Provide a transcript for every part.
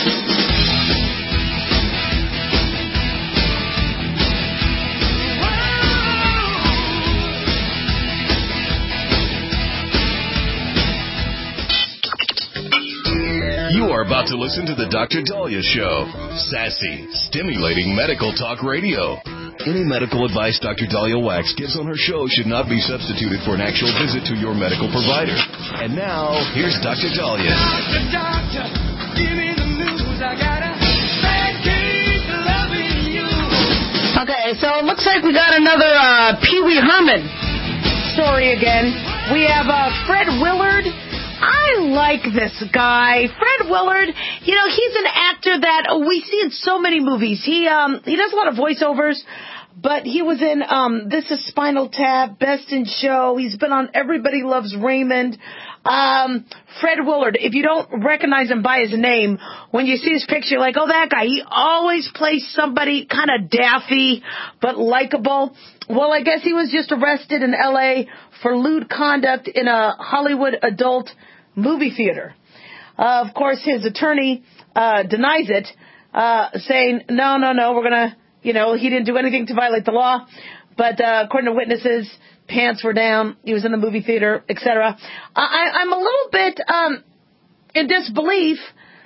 You are about to listen to the Dr. Daliah Show. Sassy, stimulating medical talk radio. Any medical advice Dr. Daliah Wax gives on her show should not be substituted for an actual visit to your medical provider. And now, here's Dr. Daliah. Doctor, give me the news. I got a bad case of loving you. Okay, so it looks like we got another Pee Wee Herman story again. We have Fred Willard. I like this guy. Fred Willard, you know, he's an actor that we see in so many movies. He does a lot of voiceovers, but he was in This Is Spinal Tap, Best in Show. He's been on Everybody Loves Raymond. Fred Willard, if you don't recognize him by his name, when you see his picture, you're like, oh, that guy. He always plays somebody kind of daffy but likable. Well, I guess he was just arrested in L.A. for lewd conduct in a Hollywood adult movie theater. Of course, his attorney denies it, saying, no, we're going to, you know, he didn't do anything to violate the law. But according to witnesses, pants were down, he was in the movie theater, etc. I'm a little bit in disbelief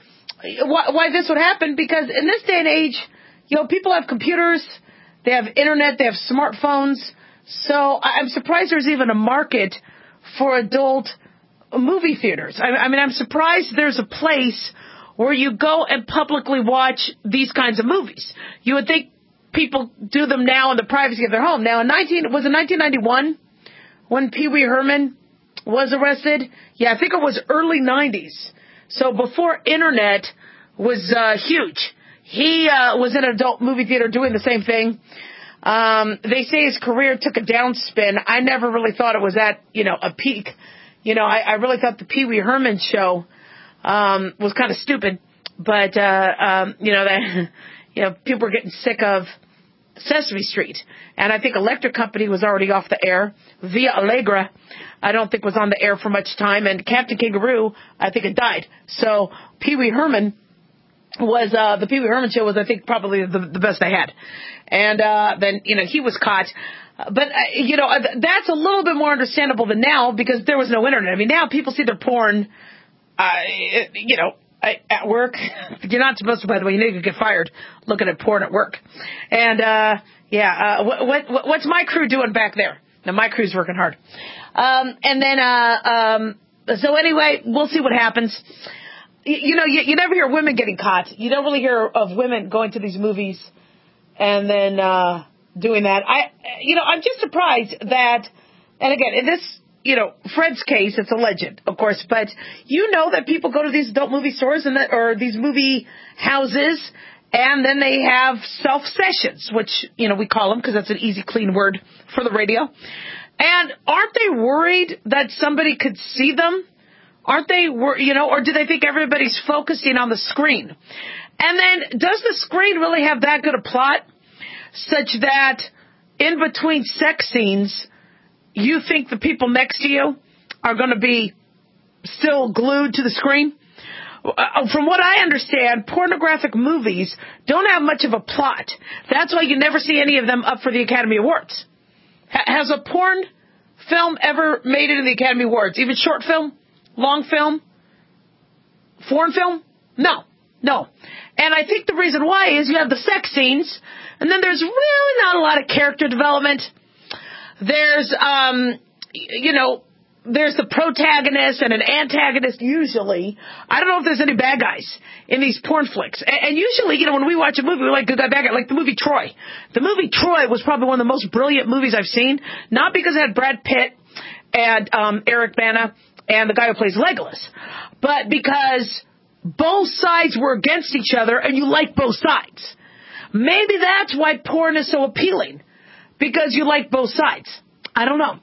why this would happen, because in this day and age, you know, people have computers, they have internet, they have smartphones. So I'm surprised there's even a market for adult movie theaters. I mean, I'm surprised there's a place where you go and publicly watch these kinds of movies. You would think people do them now in the privacy of their home. Now, was it 1991 when Pee Wee Herman was arrested? Yeah, I think it was early 90s. So before internet was huge. He was in an adult movie theater doing the same thing. They say his career took a downspin. I never really thought it was at, you know, a peak. You know, I really thought the Pee Wee Herman show was kind of stupid. But, you know, that, you know, people were getting sick of Sesame Street. And I think Electric Company was already off the air. Via Allegra, I don't think was on the air for much time. And Captain Kangaroo, I think it died. So Pee Wee Herman was, the Pee Wee Herman show was, I think, probably the best I had. And then, you know, he was caught. But, you know, that's a little bit more understandable than now because there was no internet. I mean, now people see their porn, you know, at work. You're not supposed to, by the way. You know you could get fired looking at porn at work. And, what's my crew doing back there? Now, my crew's working hard. And then, so anyway, we'll see what happens. You know, you never hear women getting caught. You don't really hear of women going to these movies and then doing that. I'm just surprised that, and again, in this, you know, Fred's case, it's alleged, of course, but you know that people go to these adult movie stores or these movie houses, and then they have self-sessions, which, you know, we call them because that's an easy, clean word for the radio. And aren't they worried that somebody could see them? Aren't they, you know, or do they think everybody's focusing on the screen? And then, does the screen really have that good a plot such that in between sex scenes, you think the people next to you are going to be still glued to the screen? From what I understand, pornographic movies don't have much of a plot. That's why you never see any of them up for the Academy Awards. Has a porn film ever made it in the Academy Awards? Even short film? Long film? Foreign film? No. And I think the reason why is you have the sex scenes, and then there's really not a lot of character development. There's, you know, there's the protagonist and an antagonist usually. I don't know if there's any bad guys in these porn flicks. And usually, you know, when we watch a movie, we like good guy, bad guy, like the movie Troy. The movie Troy was probably one of the most brilliant movies I've seen, not because it had Brad Pitt and Eric Bana and the guy who plays Legolas, but because both sides were against each other and you like both sides. Maybe that's why porn is so appealing, because you like both sides. I don't know.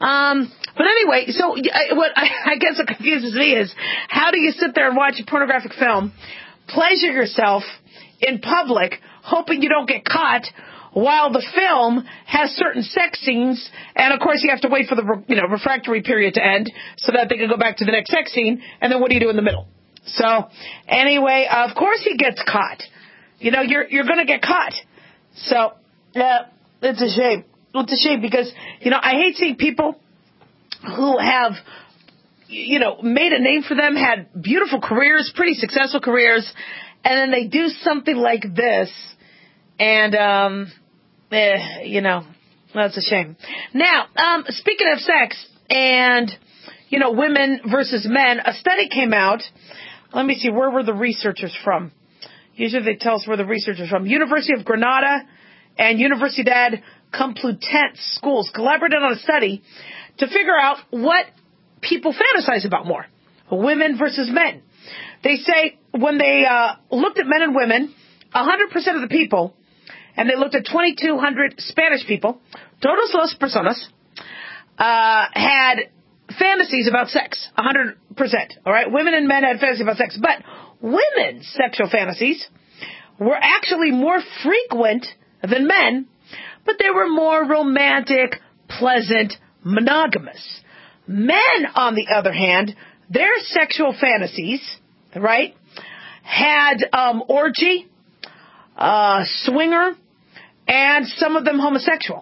But anyway, so what I guess what confuses me is, how do you sit there and watch a pornographic film, pleasure yourself in public, hoping you don't get caught, while the film has certain sex scenes, and of course you have to wait for the refractory period to end so that they can go back to the next sex scene, and then what do you do in the middle? So, anyway, of course he gets caught. You know, you're going to get caught. So, it's a shame. It's a shame because, you know, I hate seeing people who have, you know, made a name for them, had beautiful careers, pretty successful careers, and then they do something like this, and, you know, that's a shame. Now, speaking of sex and, you know, women versus men, a study came out. Let me see, where were the researchers from? Usually they tell us where the researchers from. University of Granada and Universidad Complutense schools collaborated on a study to figure out what people fantasize about more, women versus men. They say when they looked at men and women, 100% of the people, and they looked at 2,200 Spanish people, todos las personas, had fantasies about sex, 100%. All right, women and men had fantasies about sex, but women's sexual fantasies were actually more frequent than men, but they were more romantic, pleasant, monogamous. Men, on the other hand, their sexual fantasies, right, had orgy, swinger, and some of them homosexual.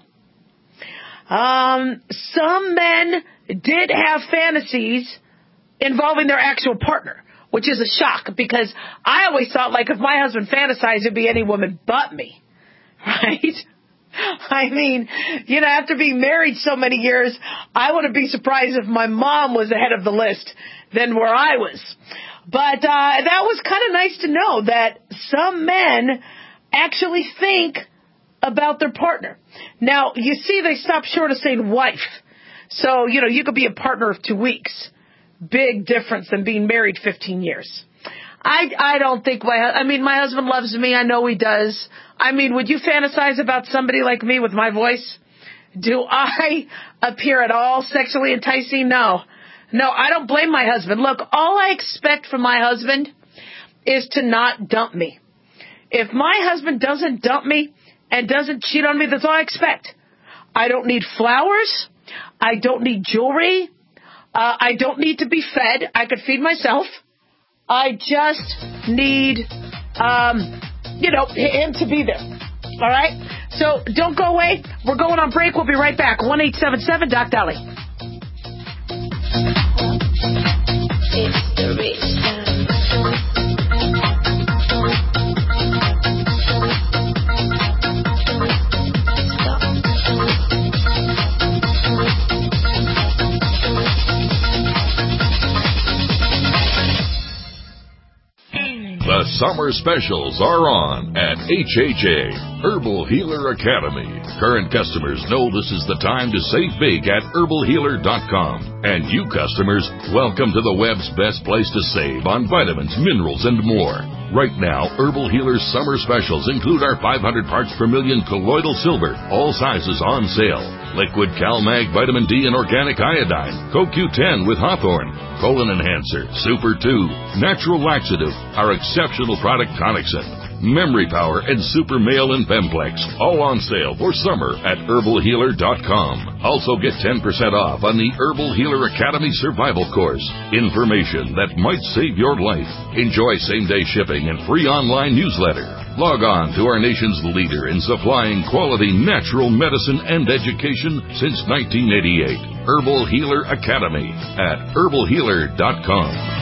Some men did have fantasies involving their actual partner, which is a shock because I always thought, like, if my husband fantasized, it'd be any woman but me, right? I mean, you know, after being married so many years, I wouldn't be surprised if my mom was ahead of the list than where I was. But that was kind of nice to know that some men actually think about their partner. Now, you see, they stopped short of saying wife. So, you know, you could be a partner of 2 weeks. Big difference than being married 15 years. I don't think my husband loves me. I know he does. I mean, would you fantasize about somebody like me with my voice? Do I appear at all sexually enticing? No, I don't blame my husband. Look, all I expect from my husband is to not dump me. If my husband doesn't dump me and doesn't cheat on me, that's all I expect. I don't need flowers. I don't need jewelry. I don't need to be fed. I could feed myself. I just need, him to be there. All right? So don't go away. We're going on break. We'll be right back. 1-877-DOC-DOLLY. It's the rich time. The summer specials are on at HHA, Herbal Healer Academy. Current customers know this is the time to save big at herbalhealer.com. And you customers, welcome to the web's best place to save on vitamins, minerals, and more. Right now, Herbal Healer's summer specials include our 500 parts per million colloidal silver, all sizes on sale. Liquid CalMag Vitamin D and Organic Iodine, CoQ10 with Hawthorne, Colon Enhancer, Super 2, Natural Laxative, our exceptional product Tonicsyn, Memory Power, and Super Male and Bemplex, all on sale for summer at herbalhealer.com. Also get 10% off on the Herbal Healer Academy Survival Course. Information that might save your life. Enjoy same-day shipping and free online newsletter. Log on to our nation's leader in supplying quality natural medicine and education since 1988. Herbal Healer Academy at herbalhealer.com.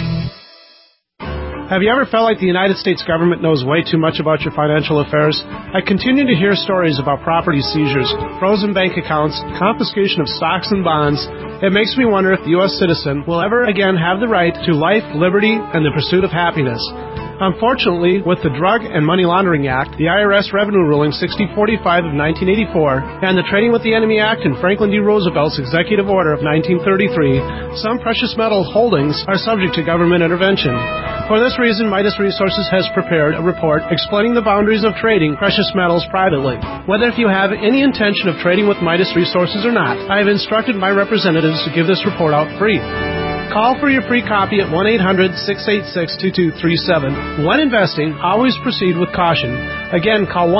Have you ever felt like the United States government knows way too much about your financial affairs? I continue to hear stories about property seizures, frozen bank accounts, confiscation of stocks and bonds. It makes me wonder if the U.S. citizen will ever again have the right to life, liberty, and the pursuit of happiness. Unfortunately, with the Drug and Money Laundering Act, the IRS Revenue Ruling 6045 of 1984, and the Trading with the Enemy Act and Franklin D. Roosevelt's Executive Order of 1933, some precious metal holdings are subject to government intervention. For this reason, Midas Resources has prepared a report explaining the boundaries of trading precious metals privately. Whether if you have any intention of trading with Midas Resources or not, I have instructed my representatives to give this report out free. Call for your free copy at 1-800-686-2237. When investing, always proceed with caution. Again, call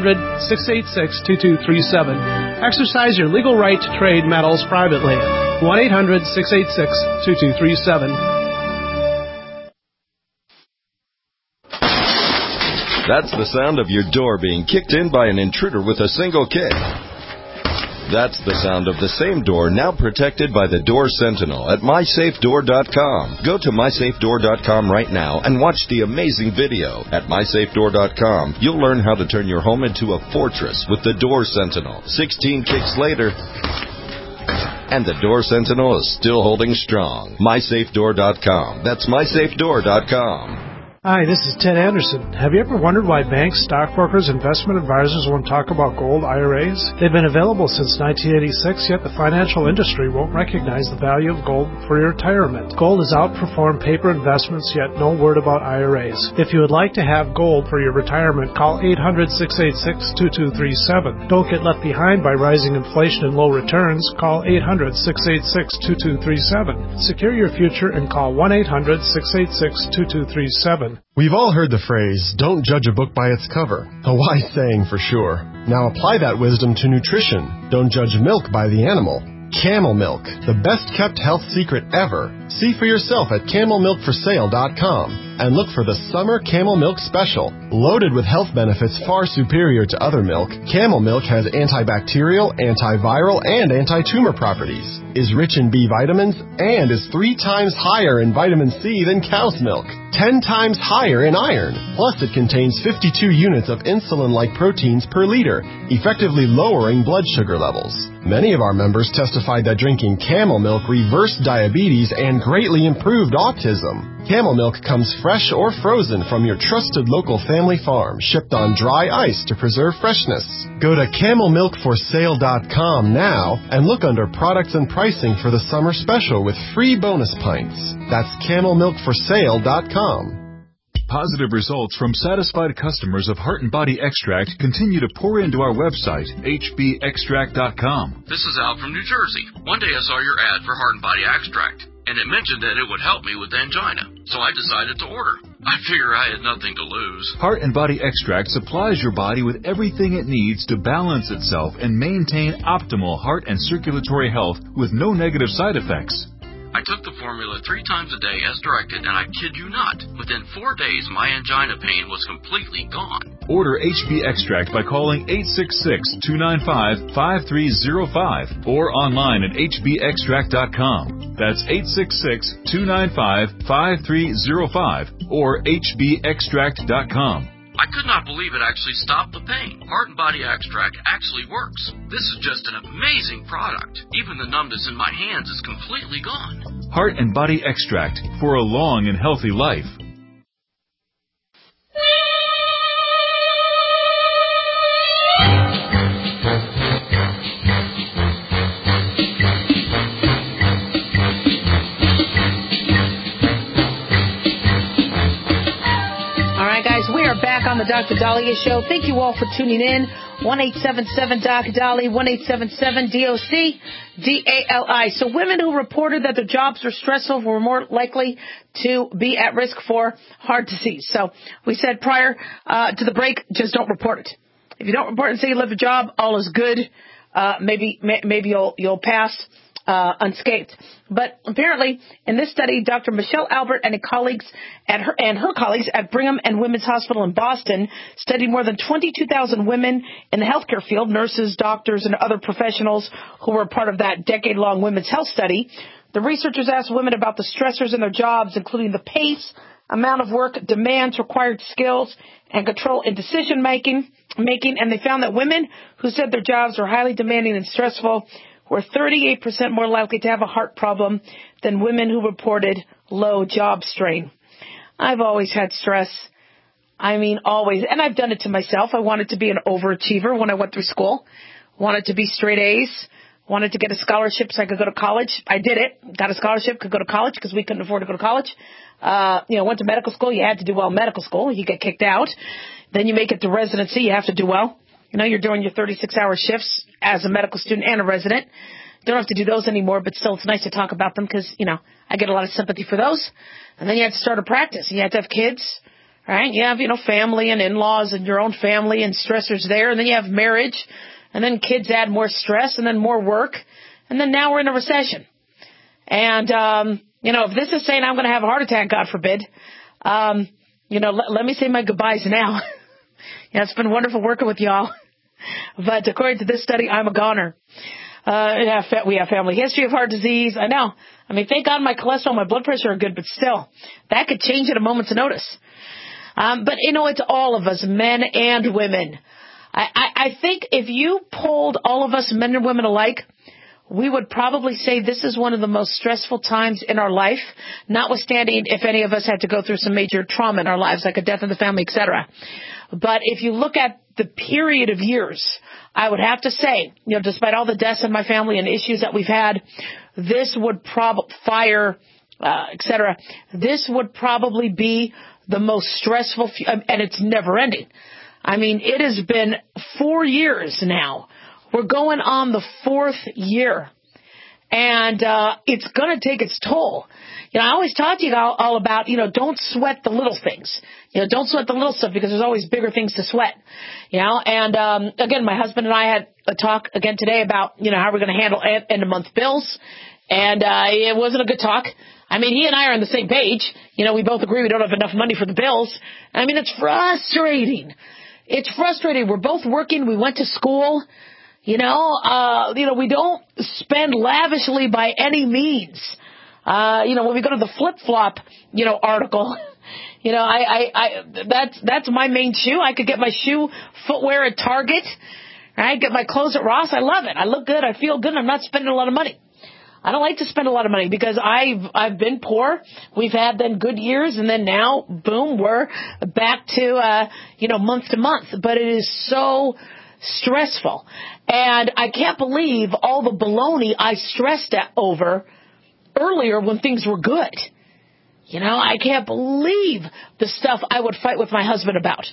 1-800-686-2237. Exercise your legal right to trade metals privately. 1-800-686-2237. That's the sound of your door being kicked in by an intruder with a single kick. That's the sound of the same door now protected by the Door Sentinel at MySafeDoor.com. Go to MySafeDoor.com right now and watch the amazing video. At MySafeDoor.com, you'll learn how to turn your home into a fortress with the Door Sentinel. 16 kicks later, and the Door Sentinel is still holding strong. MySafeDoor.com. That's MySafeDoor.com. Hi, this is Ted Anderson. Have you ever wondered why banks, stockbrokers, investment advisors won't talk about gold IRAs? They've been available since 1986, yet the financial industry won't recognize the value of gold for your retirement. Gold has outperformed paper investments, yet no word about IRAs. If you would like to have gold for your retirement, call 800-686-2237. Don't get left behind by rising inflation and low returns. Call 800-686-2237. Secure your future and call 1-800-686-2237. We've all heard the phrase, don't judge a book by its cover. A wise saying for sure. Now apply that wisdom to nutrition. Don't judge milk by the animal. Camel Milk, the best-kept health secret ever. See for yourself at CamelMilkForSale.com and look for the Summer Camel Milk Special. Loaded with health benefits far superior to other milk, Camel Milk has antibacterial, antiviral, and anti-tumor properties, is rich in B vitamins, and is 3 times higher in vitamin C than cow's milk, 10 times higher in iron. Plus, it contains 52 units of insulin-like proteins per liter, effectively lowering blood sugar levels. Many of our members testified that drinking Camel Milk reversed diabetes and greatly improved autism. Camel Milk comes fresh or frozen from your trusted local family farm, shipped on dry ice to preserve freshness. Go to CamelMilkForSale.com now and look under products and pricing for the summer special with free bonus pints. That's CamelMilkForSale.com. Positive results from satisfied customers of Heart and Body Extract continue to pour into our website, hbextract.com. This is Al from New Jersey. One day I saw your ad for Heart and Body Extract, and it mentioned that it would help me with angina, so I decided to order. I figure I had nothing to lose. Heart and Body Extract supplies your body with everything it needs to balance itself and maintain optimal heart and circulatory health with no negative side effects. I took the formula 3 times a day as directed, and I kid you not, within 4 days my angina pain was completely gone. Order HB Extract by calling 866-295-5305 or online at hbextract.com. That's 866-295-5305 or hbextract.com. I could not believe it actually stopped the pain. Heart and Body Extract actually works. This is just an amazing product. Even the numbness in my hands is completely gone. Heart and Body Extract for a long and healthy life. Back on the Dr. Dahlia Show. Thank you all for tuning in. 1-877-Doc-Dali, 1-877-DOC-DALI. So women who reported that their jobs were stressful were more likely to be at risk for heart disease. So we said prior to the break, just don't report it. If you don't report and say you love your job, all is good. Maybe you'll pass unscathed. But apparently, in this study, Dr. Michelle Albert and her colleagues at Brigham and Women's Hospital in Boston studied more than 22,000 women in the healthcare field, nurses, doctors, and other professionals who were part of that decade-long women's health study. The researchers asked women about the stressors in their jobs, including the pace, amount of work, demands, required skills, and control in decision-making, and they found that women who said their jobs were highly demanding and stressful were 38% more likely to have a heart problem than women who reported low job strain. I've always had stress. I mean, always. And I've done it to myself. I wanted to be an overachiever when I went through school. Wanted to be straight A's. Wanted to get a scholarship so I could go to college. I did it. Got a scholarship, could go to college because we couldn't afford to go to college. Went to medical school. You had to do well in medical school. You get kicked out. Then you make it to residency. You have to do well. You're doing your 36-hour shifts as a medical student and a resident. Don't have to do those anymore, but still it's nice to talk about them because, I get a lot of sympathy for those. And then you have to start a practice. You have to have kids, right? You have, family and in-laws and your own family and stressors there. And then you have marriage. And then kids add more stress and then more work. And then now we're in a recession. And, if this is saying I'm going to have a heart attack, God forbid, let me say my goodbyes now. Yeah, it's been wonderful working with y'all. But according to this study, I'm a goner. We have family history of heart disease. I know. I mean, thank God my cholesterol and my blood pressure are good, but still, that could change at a moment's notice. But, it's all of us, men and women. I think if you polled all of us, men and women alike, we would probably say this is one of the most stressful times in our life, notwithstanding if any of us had to go through some major trauma in our lives, like a death in the family, etc. But if you look at the period of years, I would have to say, despite all the deaths in my family and issues that we've had, this would fire, etc. This would probably be the most stressful, and it's never ending. I mean, it has been 4 years now. We're going on the 4th year, and it's going to take its toll. I always talk to you all about, don't sweat the little things. Don't sweat the little stuff because there's always bigger things to sweat. And again, my husband and I had a talk again today about, how we're going to handle end-of-month bills, and it wasn't a good talk. I mean, he and I are on the same page. We both agree we don't have enough money for the bills. I mean, it's frustrating. It's frustrating. We're both working. We went to school. We don't spend lavishly by any means. When we go to the flip-flop, article, that's my main shoe. I could get my footwear at Target. Right? Get my clothes at Ross. I love it. I look good. I feel good. And I'm not spending a lot of money. I don't like to spend a lot of money because I've been poor. We've had then good years, and then now, boom, we're back to, month to month. But it is so stressful. And I can't believe all the baloney I stressed over earlier when things were good. I can't believe the stuff I would fight with my husband about.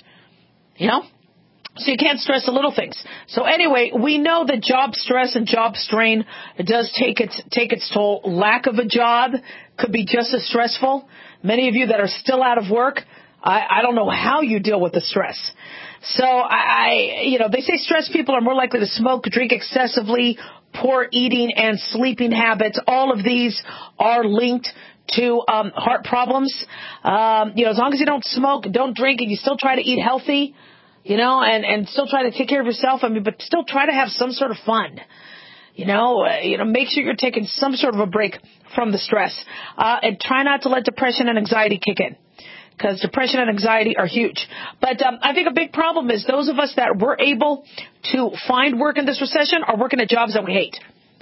So you can't stress the little things. So anyway, we know that job stress and job strain does take its toll. Lack of a job could be just as stressful. Many of you that are still out of work, I don't know how you deal with the stress. So they say stressed people are more likely to smoke, drink excessively, poor eating and sleeping habits. All of these are linked to heart problems. As long as you don't smoke, don't drink, and you still try to eat healthy, and still try to take care of yourself. But still try to have some sort of fun. Make sure you're taking some sort of a break from the stress. And try not to let depression and anxiety kick in. Because depression and anxiety are huge. But I think a big problem is those of us that were able to find work in this recession are working at jobs that we hate.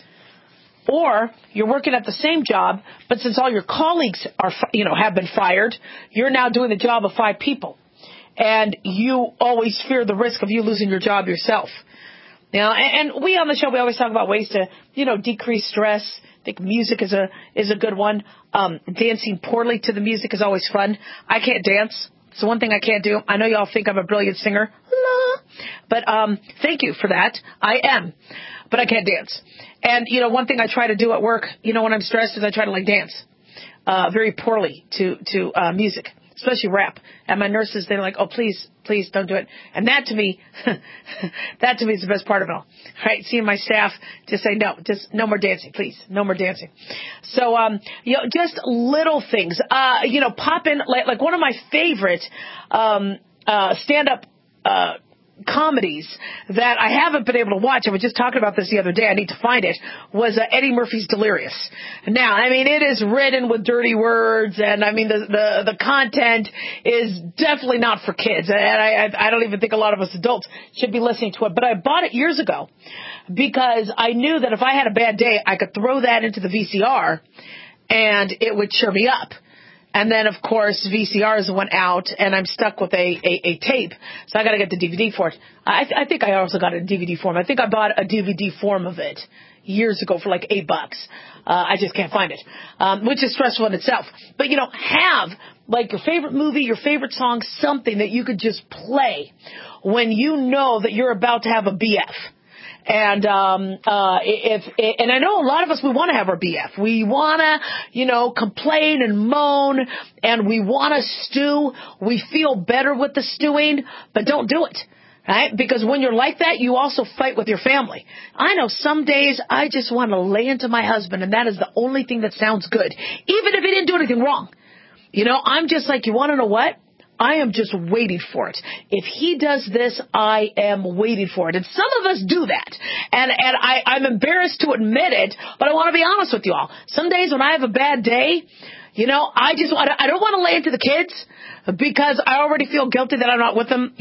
Or you're working at the same job, but since all your colleagues are, have been fired, you're now doing the job of 5 people. And you always fear the risk of you losing your job yourself. And we on the show, we always talk about ways to, decrease stress. I think music is a good one. Dancing poorly to the music is always fun. I can't dance. It's the one thing I can't do. I know y'all think I'm a brilliant singer. But thank you for that. I am. But I can't dance. And, one thing I try to do at work, when I'm stressed is I try to dance very poorly to music. Especially rap. And my nurses, they're like, oh, please don't do it. And that to me is the best part of it all. Right? Seeing my staff just say, no, just no more dancing, please. No more dancing. So, just little things. Pop in, like one of my favorite, stand-up, comedies that I haven't been able to watch. I was just talking about this the other day. I need to find it. Was Eddie Murphy's Delirious. Now, it is written with dirty words, and the content is definitely not for kids. And I don't even think a lot of us adults should be listening to it. But I bought it years ago because I knew that if I had a bad day, I could throw that into the VCR and it would cheer me up. And then, of course, VCRs went out, and I'm stuck with a tape, so I got to get the DVD for it. I think I also got it in DVD form. I think I bought a DVD form of it years ago for like $8. I just can't find it, which is stressful in itself. But, have like your favorite movie, your favorite song, something that you could just play when you know that you're about to have a BF. And and I know a lot of us, we want to have our BF. We want to, complain and moan, and we want to stew. We feel better with the stewing, but don't do it. Right? Because when you're like that, you also fight with your family. I know some days I just want to lay into my husband, and that is the only thing that sounds good, even if he didn't do anything wrong. I'm just like, you want to know what? I am just waiting for it. If he does this, I am waiting for it. And some of us do that. And I'm embarrassed to admit it, but I want to be honest with you all. Some days when I have a bad day, I don't want to lay into the kids because I already feel guilty that I'm not with them,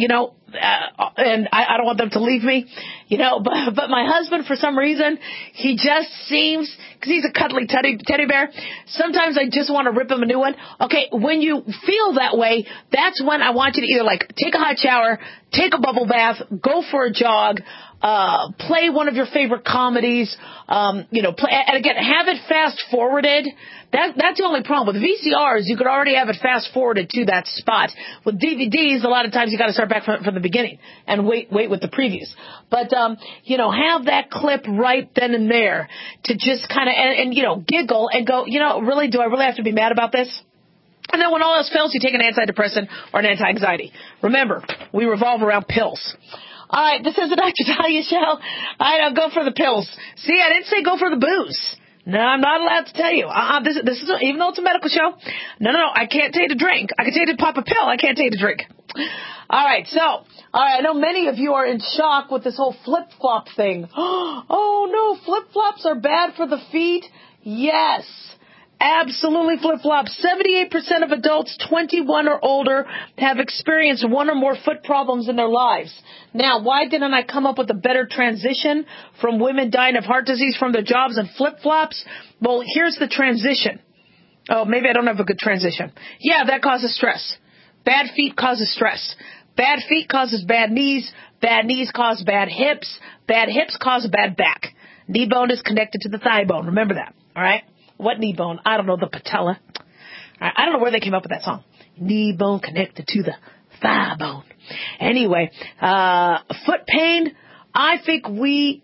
and I don't want them to leave me, but my husband, for some reason, he just seems, because he's a cuddly teddy bear, sometimes I just want to rip him a new one. Okay, when you feel that way, that's when I want you to either take a hot shower, take a bubble bath, go for a jog, play one of your favorite comedies, play, and again, have it fast forwarded. That's the only problem. With VCRs, you could already have it fast forwarded to that spot. With DVDs, a lot of times you got to start back from the beginning and wait with the previews. But, have that clip right then and there to just kind of, and giggle and go, really, do I really have to be mad about this? And then when all else fails, you take an antidepressant or an anti-anxiety. Remember, we revolve around pills. All right, this is the Dr. Dahlia Show. All right, I'll go for the pills. See, I didn't say go for the booze. No, I'm not allowed to tell you. This is even though it's a medical show. No, I can't tell you to drink. I can tell you to pop a pill. I can't tell you to drink. All right, I know many of you are in shock with this whole flip-flop thing. Oh, no, flip-flops are bad for the feet? Yes. Absolutely flip-flops. 78% of adults 21 or older have experienced one or more foot problems in their lives. Now, why didn't I come up with a better transition from women dying of heart disease from their jobs and flip-flops? Well, here's the transition. Oh, maybe I don't have a good transition. Yeah, that causes stress. Bad feet causes stress. Bad feet causes bad knees. Bad knees cause bad hips. Bad hips cause a bad back. Knee bone is connected to the thigh bone. Remember that, all right? What knee bone? I don't know, the patella. I don't know where they came up with that song. Knee bone connected to the thigh bone. Anyway, foot pain, I think we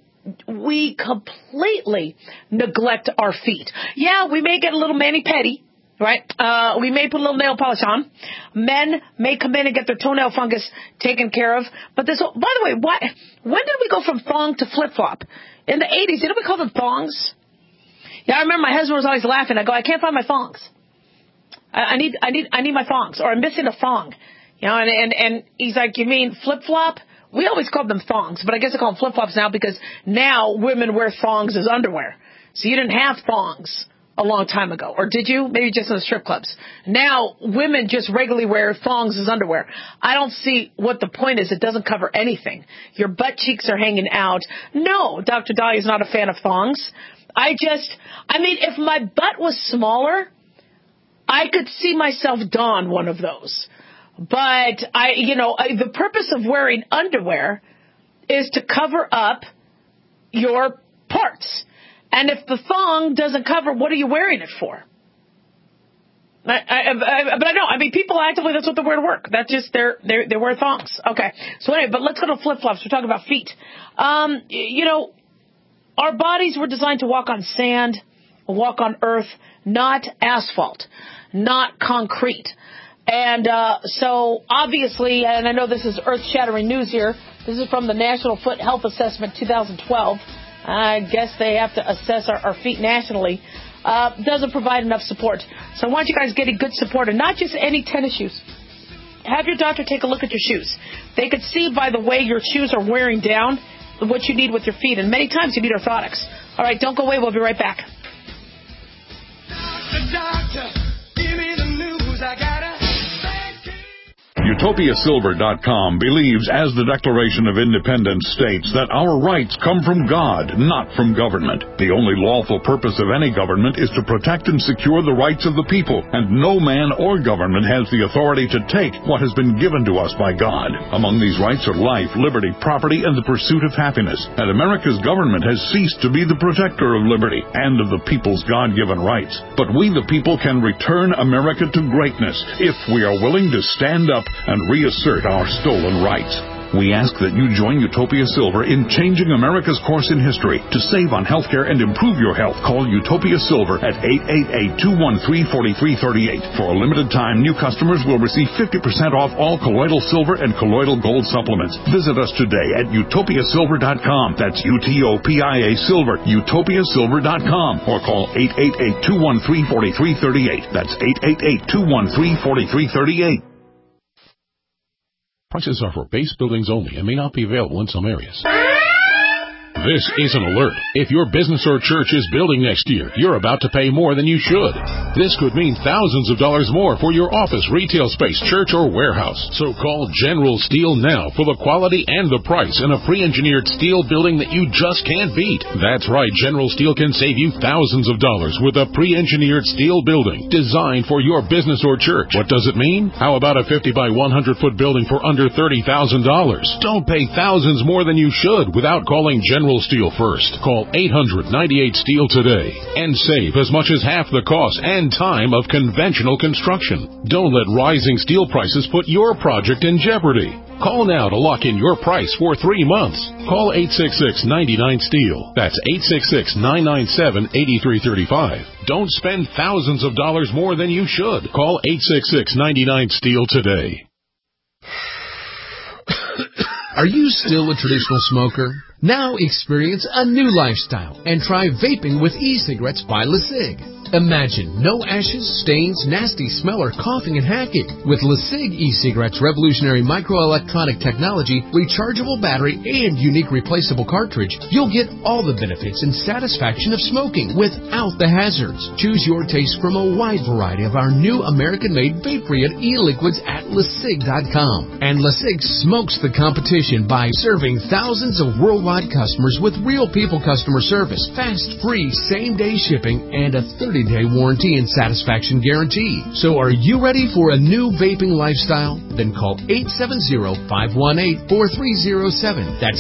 completely neglect our feet. Yeah, we may get a little mani-pedi, right? We may put a little nail polish on. Men may come in and get their toenail fungus taken care of. But by the way, when did we go from thong to flip-flop? In the 80s, didn't we call them thongs? Yeah, I remember my husband was always laughing. I go, I can't find my thongs. I need my thongs, or I'm missing a thong. And he's like, you mean flip-flop? We always called them thongs, but I guess I call them flip-flops now because now women wear thongs as underwear. So you didn't have thongs a long time ago, or did you? Maybe just in the strip clubs. Now women just regularly wear thongs as underwear. I don't see what the point is. It doesn't cover anything. Your butt cheeks are hanging out. No, Dr. Dahlia is not a fan of thongs. If my butt was smaller, I could see myself don one of those. But the purpose of wearing underwear is to cover up your parts. And if the thong doesn't cover, what are you wearing it for? But I know, people actively, that's what they wear to work. That's just, they wear thongs. Okay. So anyway, but let's go to flip-flops. We're talking about feet. Our bodies were designed to walk on sand, walk on earth, not asphalt, not concrete. And so obviously, and I know this is earth-shattering news here, this is from the National Foot Health Assessment 2012. I guess they have to assess our feet nationally. Doesn't provide enough support. So I want you guys getting good support, and not just any tennis shoes. Have your doctor take a look at your shoes. They could see by the way your shoes are wearing down what you need with your feet, and many times you need orthotics. All right, don't go away. We'll be right back. Doctor, give me the news. I gotta UtopiaSilver.com believes, as the Declaration of Independence states, that our rights come from God, not from government. The only lawful purpose of any government is to protect and secure the rights of the people, and no man or government has the authority to take what has been given to us by God. Among these rights are life, liberty, property, and the pursuit of happiness. And America's government has ceased to be the protector of liberty and of the people's God-given rights. But we, the people, can return America to greatness if we are willing to stand up and reassert our stolen rights. We ask that you join Utopia Silver in changing America's course in history. To save on healthcare and improve your health, call Utopia Silver at 888-213-4338. For a limited time, new customers will receive 50% off all colloidal silver and colloidal gold supplements. Visit us today at utopiasilver.com. That's UTOPIA Silver, utopiasilver.com. Or call 888-213-4338. That's 888-213-4338. Prices are for base buildings only and may not be available in some areas. This is an alert. If your business or church is building next year, you're about to pay more than you should. This could mean thousands of dollars more for your office, retail space, church, or warehouse. So call General Steel now for the quality and the price in a pre-engineered steel building that you just can't beat. That's right, General Steel can save you thousands of dollars with a pre-engineered steel building designed for your business or church. What does it mean? How about a 50 by 100 foot building for under $30,000? Don't pay thousands more than you should without calling General Steel first. Call 800-98-STEEL today and save as much as half the cost and time of conventional construction. Don't let rising steel prices put your project in jeopardy. Call now to lock in your price for 3 months. Call 866-99-STEEL. That's 866-997-8335. Don't spend thousands of dollars more than you should. Call 866-99-STEEL today. Are you still a traditional smoker? Now experience a new lifestyle and try vaping with e-cigarettes by LeSig. Imagine no ashes, stains, nasty smell, or coughing and hacking. With LeSig e-cigarettes' revolutionary microelectronic technology, rechargeable battery, and unique replaceable cartridge, you'll get all the benefits and satisfaction of smoking without the hazards. Choose your taste from a wide variety of our new American-made vape-free e-liquids at LeSig.com. And LeSig smokes the competition by serving thousands of worldwide customers with real people customer service, fast, free, same-day shipping, and a 30-day warranty and satisfaction guarantee. So are you ready for a new vaping lifestyle? Then call 870-518-4307. That's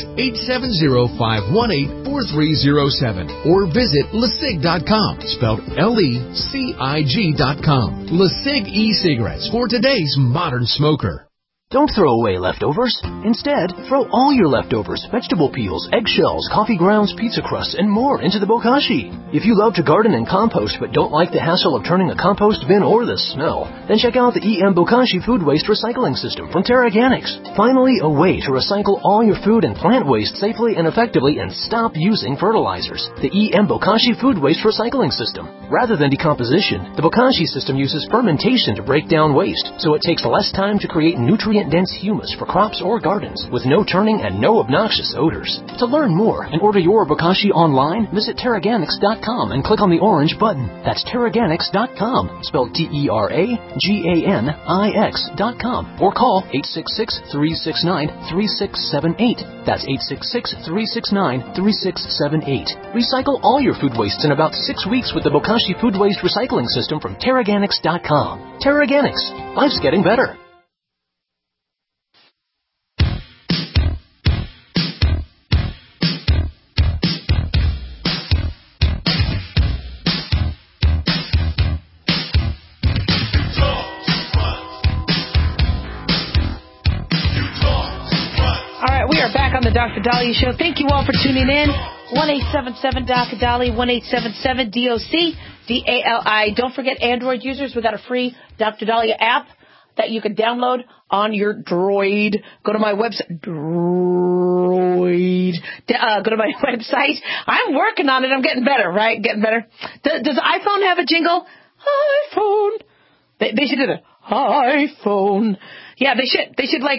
870-518-4307. Or visit LeSig.com, spelled LECIG.com. LeSig e-cigarettes for today's modern smoker. Don't throw away leftovers. Instead, throw all your leftovers, vegetable peels, eggshells, coffee grounds, pizza crusts, and more into the bokashi. If you love to garden and compost but don't like the hassle of turning a compost bin or the smell, then check out the EM Bokashi Food Waste Recycling System from TerraGanix. Finally, a way to recycle all your food and plant waste safely and effectively and stop using fertilizers. The EM Bokashi Food Waste Recycling System. Rather than decomposition, the Bokashi system uses fermentation to break down waste, so it takes less time to create nutrient-dense humus for crops or gardens, with no turning and no obnoxious odors. To learn more and order your Bokashi online, visit TerraGanix.com and click on the orange button. That's TerraGanix.com, spelled TerraGanix.com, or call 866-369-3678. That's 866-369-3678. Recycle all your food wastes in about 6 weeks with the Bokashi Food Waste Recycling System from TerraGanix.com. TerraGanix. Life's getting better. Back on the Dr. Dahlia Show. Thank you all for tuning in. 1-877-Dr. Dahlia, 1-877-DOC-DALI. Don't forget, Android users, we got a free Dr. Dahlia app that you can download on your Droid. Go to my website. Droid. Go to my website. I'm working on it. I'm getting better, right? Getting better. Does iPhone have a jingle? iPhone. They should do that. iPhone. Yeah, they should. They should like,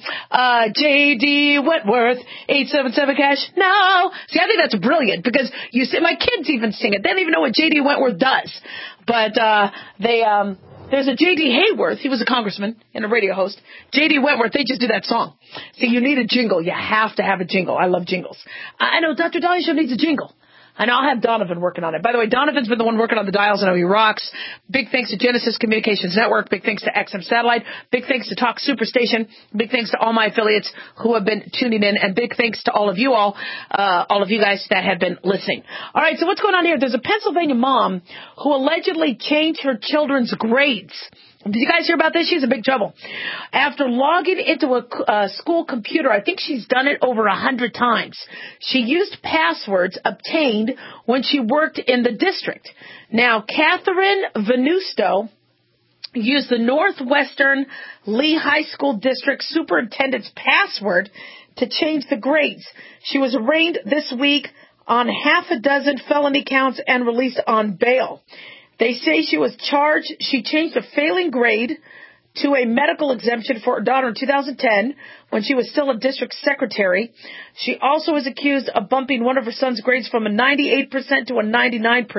J.D. Wentworth, 877-cash now. See, I think that's brilliant because you see, my kids even sing it. They don't even know what J.D. Wentworth does. But, there's a J.D. Hayworth. He was a congressman and a radio host. J.D. Wentworth, they just do that song. See, you need a jingle. You have to have a jingle. I love jingles. I know Dr. Dahlia Show needs a jingle. And I'll have Donovan working on it. By the way, Donovan's been the one working on the dials. I know he rocks. Big thanks to Genesis Communications Network. Big thanks to XM Satellite. Big thanks to Talk Superstation. Big thanks to all my affiliates who have been tuning in. And big thanks to all of you all of you guys that have been listening. All right, so what's going on here? There's a Pennsylvania mom who allegedly changed her children's grades. Did you guys hear about this? She's in big trouble. After logging into a school computer, I think she's done it over 100 times. She used passwords obtained when she worked in the district. Now, Catherine Venusto used the Northwestern Lee High School District Superintendent's password to change the grades. She was arraigned this week on half a dozen felony counts and released on bail. They say she was charged. She changed a failing grade to a medical exemption for her daughter in 2010 when she was still a district secretary. She also is accused of bumping one of her son's grades from a 98% to a 99%.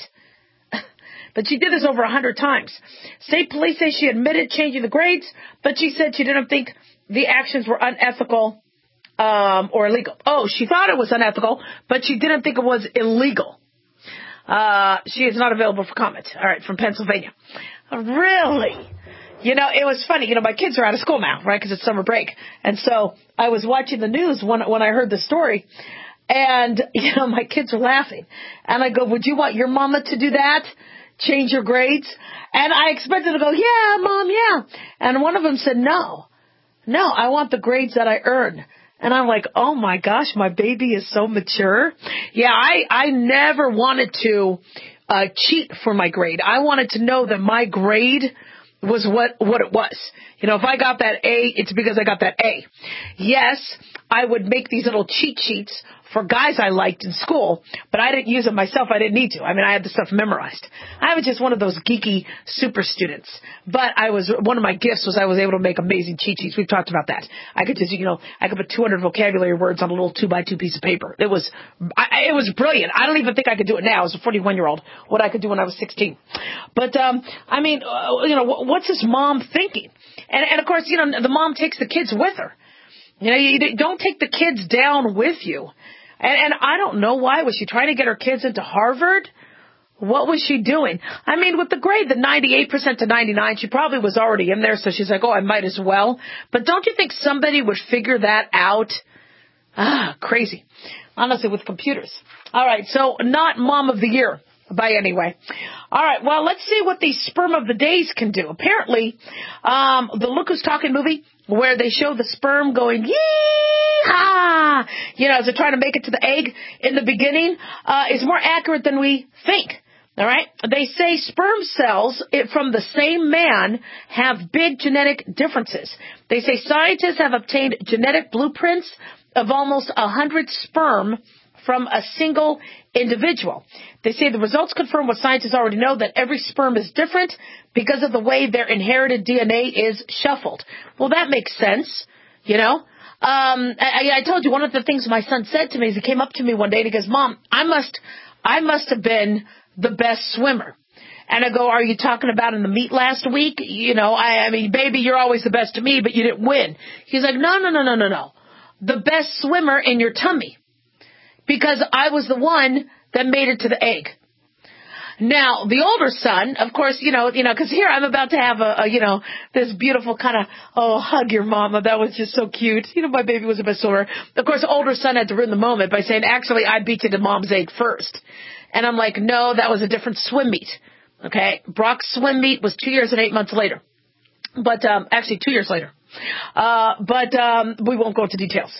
But she did this over 100 times. State police say she admitted changing the grades, but she said she didn't think the actions were unethical or illegal. Oh, she thought it was unethical, but she didn't think it was illegal. She is not available for comment. All right, from Pennsylvania. Really? You know, it was funny. You know, my kids are out of school now, right, because it's summer break. And so I was watching the news when I heard the story, and, you know, my kids are laughing. And I go, would you want your mama to do that? Change your grades? And I expected to go, yeah, Mom, yeah. And one of them said, no, I want the grades that I earn. And I'm like, oh my gosh, my baby is so mature. Yeah, I never wanted to cheat for my grade. I wanted to know that my grade was what it was. You know, if I got that A, it's because I got that A. Yes, I would make these little cheat sheets for guys I liked in school, but I didn't use them myself. I didn't need to. I mean, I had the stuff memorized. I was just one of those geeky super students. But one of my gifts was I was able to make amazing cheat sheets. We've talked about that. I could just, I could put 200 vocabulary words on a little 2x2 piece of paper. It was brilliant. I don't even think I could do it now as a 41-year-old, what I could do when I was 16. But, what's his mom thinking? And of course, the mom takes the kids with her. You don't take the kids down with you. And I don't know why. Was she trying to get her kids into Harvard? What was she doing? I mean, with the grade, the 98% to 99, she probably was already in there, so she's like, oh, I might as well. But don't you think somebody would figure that out? Crazy. Honestly, with computers. All right, so not Mom of the Year. By anyway. All right, well, let's see what these sperm of the days can do. Apparently, the Look Who's Talking movie, where they show the sperm going, yee-haw, as they're trying to make it to the egg in the beginning, is more accurate than we think. All right? They say sperm cells from the same man have big genetic differences. They say scientists have obtained genetic blueprints of almost 100 sperm from a single individual. They say the results confirm what scientists already know, that every sperm is different because of the way their inherited DNA is shuffled. Well, that makes sense, I told you one of the things my son said to me is he came up to me one day and he goes, Mom, I must have been the best swimmer. And I go, are you talking about in the meet last week? I mean, baby, you're always the best to me, but you didn't win. He's like, no. The best swimmer in your tummy. Because I was the one that made it to the egg. Now, the older son, of course, because here I'm about to have this beautiful kind of, hug your mama. That was just so cute. My baby was the best swimmer. Of course, the older son had to ruin the moment by saying, actually, I beat you to Mom's egg first. And I'm like, no, that was a different swim meet. Okay. Brock's swim meet was 2 years and 8 months later. But, actually 2 years later. But we won't go into details.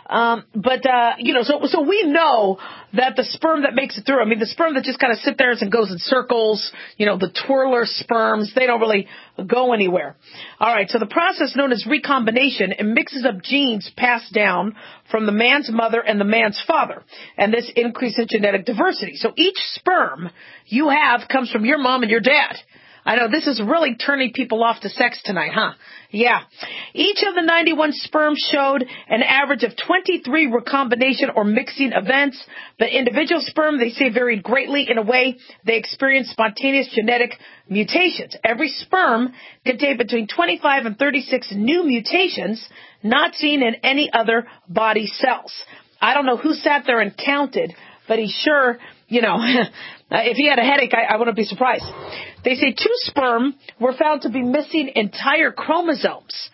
So we know that the sperm that makes it through, I mean, the sperm that just kind of sit there and goes in circles, the twirler sperms, they don't really go anywhere. All right. So the process known as recombination, it mixes up genes passed down from the man's mother and the man's father. And this increases genetic diversity. So each sperm you have comes from your mom and your dad. I know this is really turning people off to sex tonight, huh? Yeah. Each of the 91 sperm showed an average of 23 recombination or mixing events, but individual sperm, they say, varied greatly in a way they experienced spontaneous genetic mutations. Every sperm contained between 25 and 36 new mutations not seen in any other body cells. I don't know who sat there and counted, but he sure, if he had a headache, I wouldn't be surprised. They say 2 sperm were found to be missing entire chromosomes.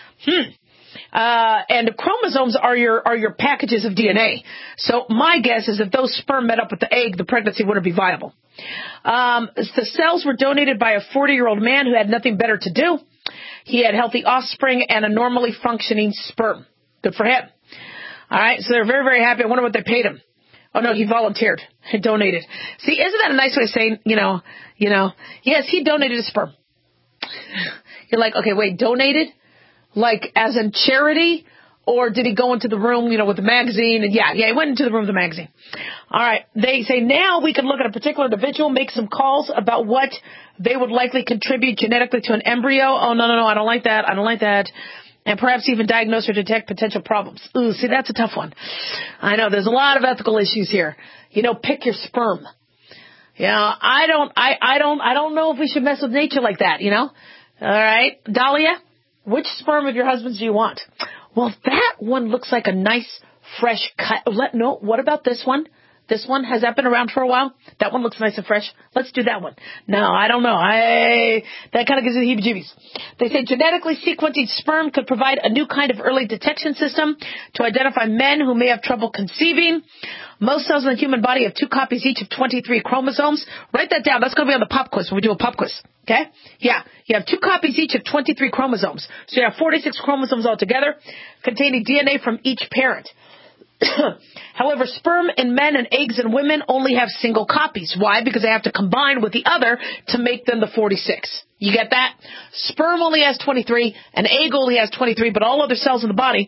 And chromosomes are your packages of DNA. So my guess is if those sperm met up with the egg, the pregnancy wouldn't be viable. The cells were donated by a 40-year-old man who had nothing better to do. He had healthy offspring and a normally functioning sperm. Good for him. All right, so they're very, very happy. I wonder what they paid him. Oh, no, he volunteered. He donated. See, isn't that a nice way of saying, yes, he donated his sperm. You're like, okay, wait, donated? Like as in charity Or did he go into the room, with the magazine? And yeah, he went into the room with the magazine. All right. They say now we can look at a particular individual, make some calls about what they would likely contribute genetically to an embryo. Oh, no, I don't like that. And perhaps even diagnose or detect potential problems. Ooh, see, that's a tough one. I know there's a lot of ethical issues here. Pick your sperm. I don't know if we should mess with nature like that, All right. Dahlia, which sperm of your husband's do you want? Well, that one looks like a nice, fresh cut. No, what about this one? This one, has that been around for a while? That one looks nice and fresh. Let's do that one. No, I don't know. That kind of gives me the heebie-jeebies. They say genetically sequencing sperm could provide a new kind of early detection system to identify men who may have trouble conceiving. Most cells in the human body have 2 copies each of 23 chromosomes. Write that down. That's going to be on the pop quiz when we do a pop quiz. Okay? Yeah. You have 2 copies each of 23 chromosomes. So you have 46 chromosomes altogether containing DNA from each parent. However, sperm in men and eggs in women only have single copies. Why? Because they have to combine with the other to make them the 46. You get that? Sperm only has 23, an egg only has 23, but all other cells in the body,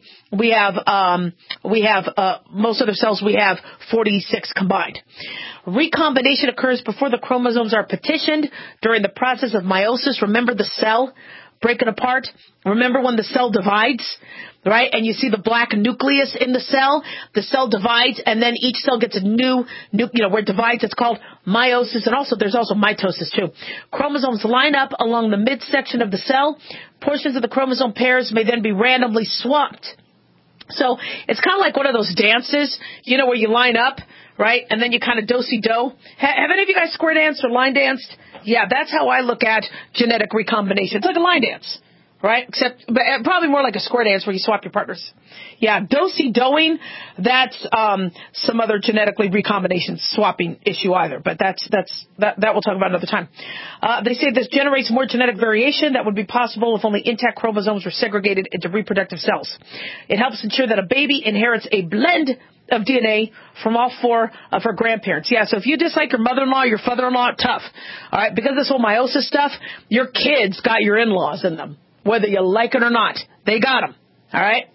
most other cells we have 46 combined. Recombination occurs before the chromosomes are partitioned during the process of meiosis. Remember the cell breaking apart? Remember when the cell divides? Right? And you see the black nucleus in the cell divides, and then each cell gets a new where it divides, it's called meiosis, and there's also mitosis too. Chromosomes line up along the midsection of the cell. Portions of the chromosome pairs may then be randomly swapped. So it's kind of like one of those dances, where you line up, right? And then you kind of do-si-do. Have any of you guys square danced or line danced? Yeah, that's how I look at genetic recombination. It's like a line dance. Right? But probably more like a square dance where you swap your partners. Yeah, do-si-doing, that's some other genetically recombination swapping issue either. But that we'll talk about another time. They say this generates more genetic variation that would be possible if only intact chromosomes were segregated into reproductive cells. It helps ensure that a baby inherits a blend of DNA from all 4 of her grandparents. Yeah, so if you dislike your mother-in-law, your father-in-law, tough. All right, because of this whole meiosis stuff, your kids got your in-laws in them. Whether you like it or not, they got them. All right.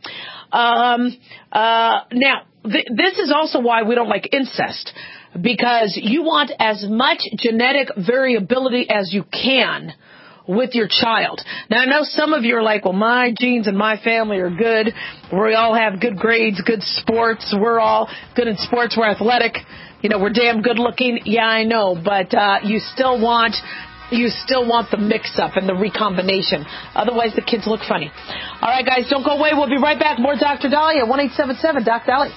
Now, this is also why we don't like incest, because you want as much genetic variability as you can with your child. Now, I know some of you are like, well, my genes and my family are good. We all have good grades, good sports. We're all good in sports. We're athletic. We're damn good looking. Yeah, I know, but you still want the mix-up and the recombination. Otherwise, the kids look funny. All right, guys, don't go away. We'll be right back. More Dr. Dahlia, 1-877-DOC-DALIA.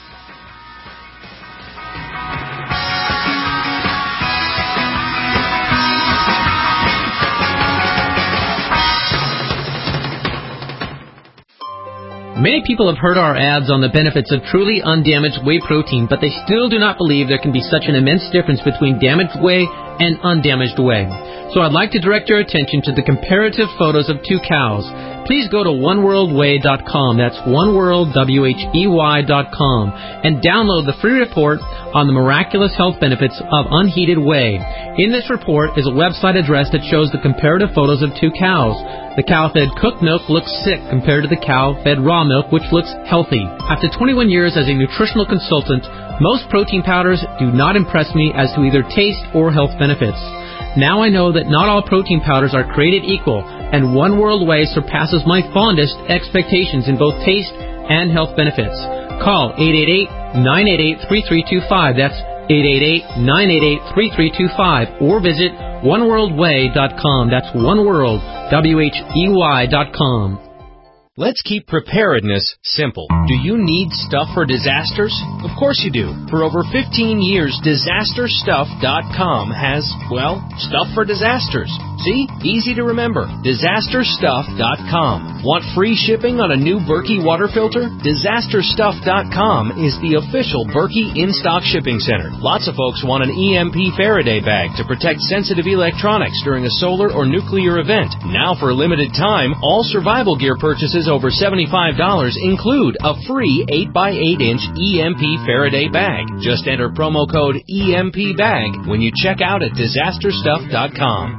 Many people have heard our ads on the benefits of truly undamaged whey protein, but they still do not believe there can be such an immense difference between damaged whey and undamaged whey. So I'd like to direct your attention to the comparative photos of 2 cows. Please go to oneworldwhey.com, that's oneworldwhey.com, and download the free report on the miraculous health benefits of unheated whey. In this report is a website address that shows the comparative photos of 2 cows. The cow-fed cooked milk looks sick compared to the cow-fed raw milk, which looks healthy. After 21 years as a nutritional consultant, most protein powders do not impress me as to either taste or health benefits. Now I know that not all protein powders are created equal, and One World Whey surpasses my fondest expectations in both taste and health benefits. Call 888-988-3325. That's 888-988-3325. Or visit oneworldwhey.com. That's oneworldwhey.com. Let's keep preparedness simple. Do you need stuff for disasters? Of course you do. For over 15 years, DisasterStuff.com has, stuff for disasters. See? Easy to remember. DisasterStuff.com. Want free shipping on a new Berkey water filter? DisasterStuff.com is the official Berkey in-stock shipping center. Lots of folks want an EMP Faraday bag to protect sensitive electronics during a solar or nuclear event. Now for a limited time, all survival gear purchases over $75 include a free 8x8-inch EMP Faraday bag. Just enter promo code EMPBAG when you check out at DisasterStuff.com. We're also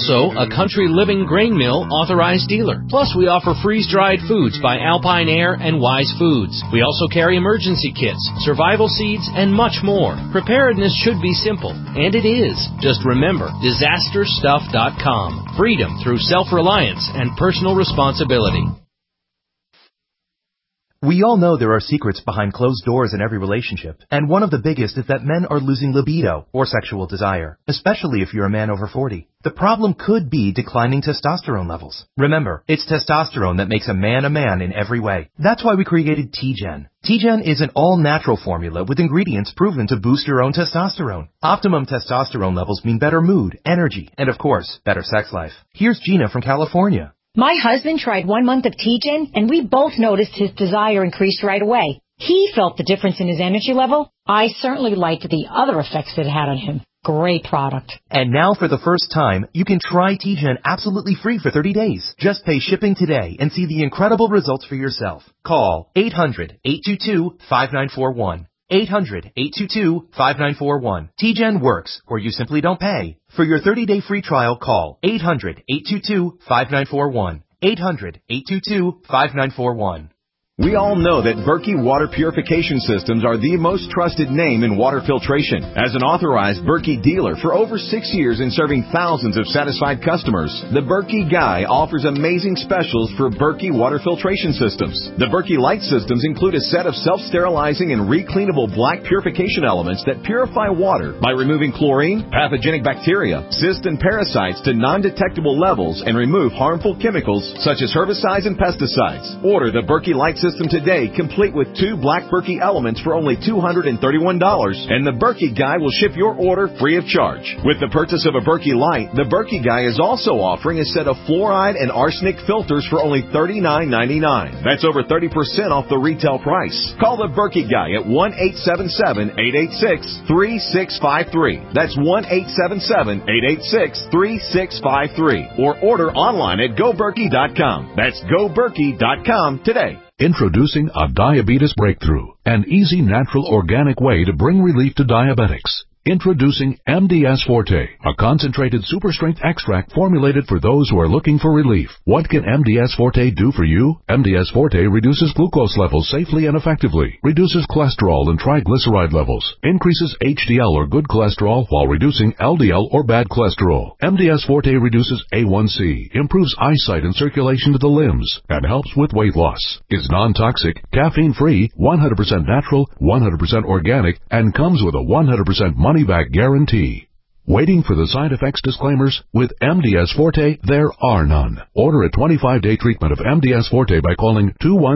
also a Country Living Grain Mill authorized dealer. Plus, we offer freeze-dried foods by Alpine Air and Wise Foods. We also carry emergency kits, survival seeds, and much more. Preparedness should be simple, and it is. Just remember, disasterstuff.com. Freedom through self-reliance and personal responsibility. We all know there are secrets behind closed doors in every relationship, and one of the biggest is that men are losing libido or sexual desire, especially if you're a man over 40. The problem could be declining testosterone levels. Remember, it's testosterone that makes a man in every way. That's why we created T-Gen. T-Gen is an all-natural formula with ingredients proven to boost your own testosterone. Optimum testosterone levels mean better mood, energy, and of course, better sex life. Here's Gina from California. My husband tried 1 month of T-Gen, and we both noticed his desire increased right away. He felt the difference in his energy level. I certainly liked the other effects it had on him. Great product. And now for the first time, you can try T-Gen absolutely free for 30 days. Just pay shipping today and see the incredible results for yourself. Call 800-822-5941. 800-822-5941. T-Gen works, or you simply don't pay. For your 30-day free trial, call 800-822-5941. 800-822-5941. We all know that Berkey Water Purification Systems are the most trusted name in water filtration. As an authorized Berkey dealer for over 6 years and serving thousands of satisfied customers, the Berkey Guy offers amazing specials for Berkey Water Filtration Systems. The Berkey Light Systems include a set of self-sterilizing and recleanable black purification elements that purify water by removing chlorine, pathogenic bacteria, cysts, and parasites to non-detectable levels and remove harmful chemicals such as herbicides and pesticides. Order the Berkey Light System today, complete with 2 black Berkey elements for only $231, and the Berkey Guy will ship your order free of charge. With the purchase of a Berkey Light, the Berkey Guy is also offering a set of fluoride and arsenic filters for only $39.99. That's over 30% off the retail price. Call the Berkey Guy at 1-877-886-3653. That's 1-877-886-3653. Or order online at GoBerkey.com. That's GoBerkey.com today. Introducing a diabetes breakthrough, an easy, natural, organic way to bring relief to diabetics. Introducing MDS Forte, a concentrated super-strength extract formulated for those who are looking for relief. What can MDS Forte do for you? MDS Forte reduces glucose levels safely and effectively, reduces cholesterol and triglyceride levels, increases HDL or good cholesterol while reducing LDL or bad cholesterol. MDS Forte reduces A1C, improves eyesight and circulation to the limbs, and helps with weight loss. Is non-toxic, caffeine-free, 100% natural, 100% organic, and comes with a 100% money-back guarantee. Waiting for the side effects disclaimers? With MDS Forte, there are none. Order a 25-day treatment of MDS Forte by calling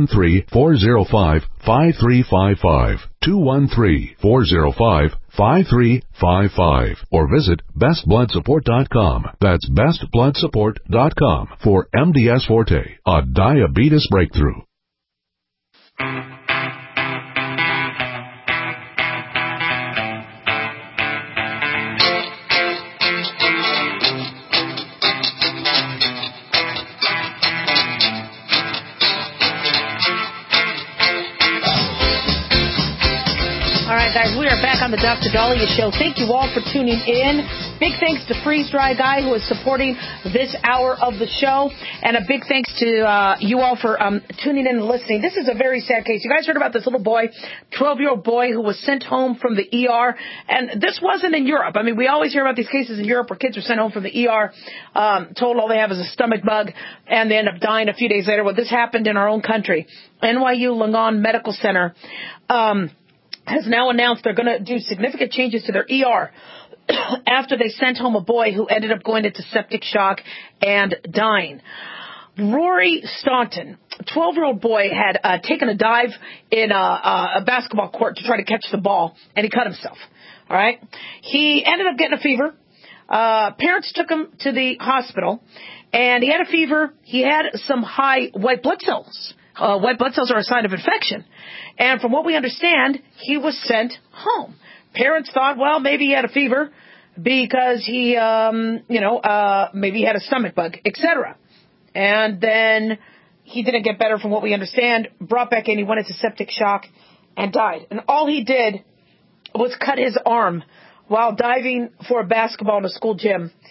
213-405-5355. 213-405-5355. Or visit bestbloodsupport.com. That's bestbloodsupport.com for MDS Forte, a diabetes breakthrough. Guys, we are back on the Dr. Dahlia Show. Thank you all for tuning in. Big thanks to Freeze Dry Guy, who is supporting this hour of the show. And a big thanks to you all for tuning in and listening. This is a very sad case. You guys heard about this little boy, 12-year-old boy, who was sent home from the ER. And this wasn't in Europe. I mean, we always hear about these cases in Europe where kids are sent home from the ER, told all they have is a stomach bug, and they end up dying a few days later. Well, this happened in our own country. NYU Langone Medical Center has now announced they're going to do significant changes to their ER after they sent home a boy who ended up going into septic shock and dying. Rory Staunton, 12-year-old boy, had taken a dive in a basketball court to try to catch the ball, and he cut himself. All right? He ended up getting a fever. Parents took him to the hospital, and he had a fever. He had some high white blood cells. White blood cells are a sign of infection. And from what we understand, he was sent home. Parents thought, well, maybe he had a fever because he, maybe he had a stomach bug, etc. And then he didn't get better from what we understand, brought back in, he went into septic shock and died. And all he did was cut his arm while diving for a basketball in a school gym.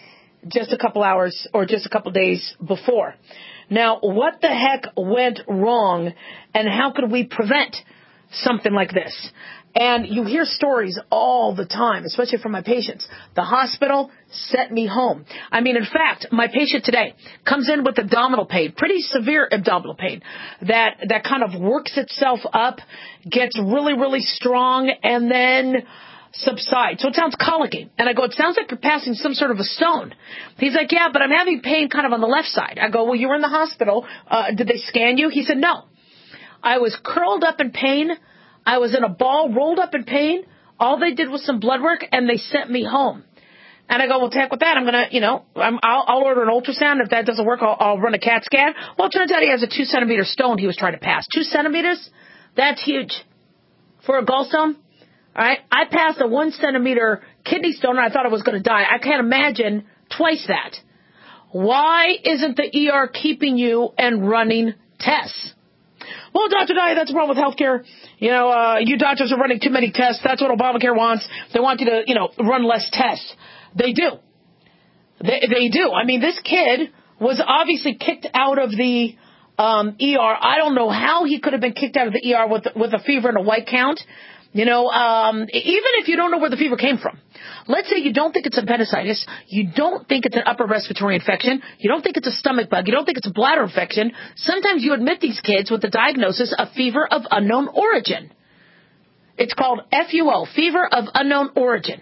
just a couple hours or just a couple days before. Now, what the heck went wrong, and how could we prevent something like this? And you hear stories all the time, especially from my patients. The hospital sent me home. I mean, in fact, my patient today comes in with abdominal pain, pretty severe abdominal pain, that kind of works itself up, gets really, really strong, and then subsides. So it sounds colicky. And I go, it sounds like you're passing some sort of a stone. He's like, yeah, but I'm having pain kind of on the left side. I go, well, you were in the hospital. Did they scan you? He said, no. I was curled up in pain. I was in a ball, rolled up in pain. All they did was some blood work, and they sent me home. And I go, well, heck with that. I'm going to, I'll order an ultrasound. If that doesn't work, I'll run a CAT scan. Well, it turns out he has a 2-centimeter stone he was trying to pass. 2 centimeters? That's huge. For a gallstone? All right? I passed a 1-centimeter kidney stone, and I thought I was going to die. I can't imagine twice that. Why isn't the ER keeping you and running tests? Well, Dr. Dye, that's a problem with healthcare. You doctors are running too many tests. That's what Obamacare wants. They want you to, run less tests. They do. They do. I mean, this kid was obviously kicked out of the ER. I don't know how he could have been kicked out of the ER with a fever and a white count. Even if you don't know where the fever came from. Let's say you don't think it's appendicitis. You don't think it's an upper respiratory infection. You don't think it's a stomach bug. You don't think it's a bladder infection. Sometimes you admit these kids with the diagnosis of fever of unknown origin. It's called FUO, fever of unknown origin.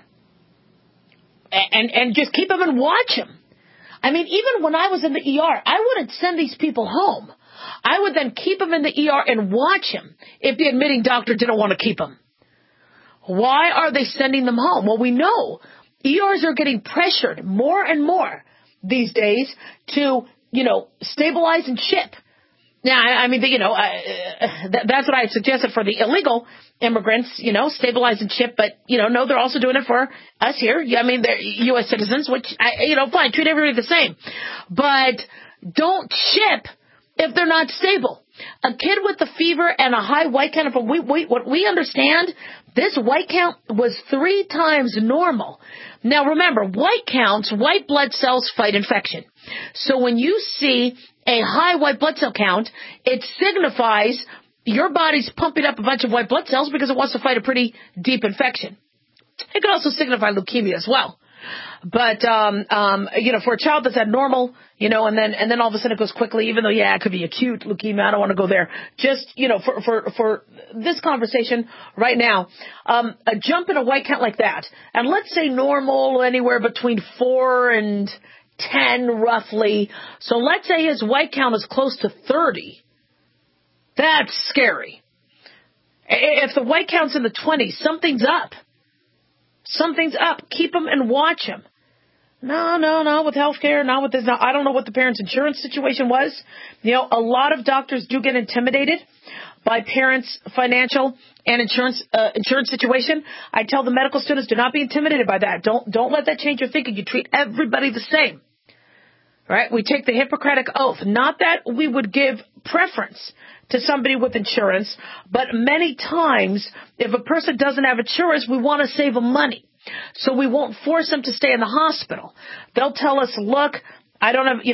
And just keep them and watch them. I mean, even when I was in the ER, I wouldn't send these people home. I would then keep them in the ER and watch them if the admitting doctor didn't want to keep them. Why are they sending them home? Well, we know ERs are getting pressured more and more these days to, stabilize and ship. Now, I mean, that's what I suggested for the illegal immigrants, stabilize and ship. But, no, they're also doing it for us here. I mean, they're U.S. citizens, which, fine, treat everybody the same. But don't ship if they're not stable. A kid with a fever and a high white count, what we understand, this white count was 3 times normal. Now remember, white blood cells fight infection. So when you see a high white blood cell count, it signifies your body's pumping up a bunch of white blood cells because it wants to fight a pretty deep infection. It could also signify leukemia as well. But, for a child that's at normal, and then all of a sudden it goes quickly, even though, it could be acute leukemia. I don't want to go there. Just, for this conversation right now, a jump in a white count like that, and let's say normal anywhere between 4 and 10 roughly. So let's say his white count is close to 30. That's scary. If the white count's in the 20s, something's up. Something's up. Keep them and watch them. No, with healthcare, not with this. Now, I don't know what the parents' insurance situation was. A lot of doctors do get intimidated by parents' financial and insurance situation. I tell the medical students, do not be intimidated by that. Don't let that change your thinking. You treat everybody the same. Right? We take the Hippocratic Oath. Not that we would give preference to somebody with insurance, but many times, if a person doesn't have insurance, we want to save them money. So we won't force them to stay in the hospital. They'll tell us, look, I don't have,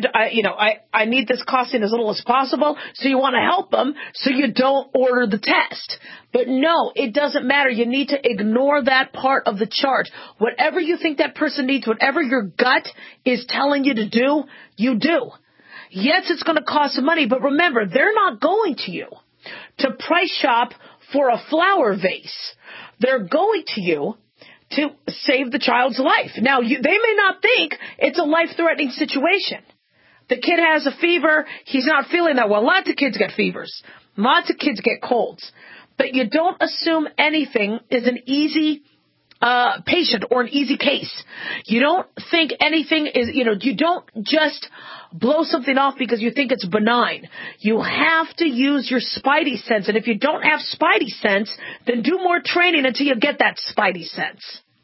I need this costing as little as possible. So you want to help them so you don't order the test. But no, it doesn't matter. You need to ignore that part of the chart. Whatever you think that person needs, whatever your gut is telling you to do, you do. Yes, it's going to cost some money, but remember, they're not going to you to price shop for a flower vase. They're going to you to save the child's life. Now, they may not think it's a life-threatening situation. The kid has a fever. He's not feeling that well. Lots of kids get fevers. Lots of kids get colds. But you don't assume anything is an easy patient or an easy case. You don't think anything is, you don't just blow something off because you think it's benign. You have to use your spidey sense. And if you don't have spidey sense, then do more training until you get that spidey sense.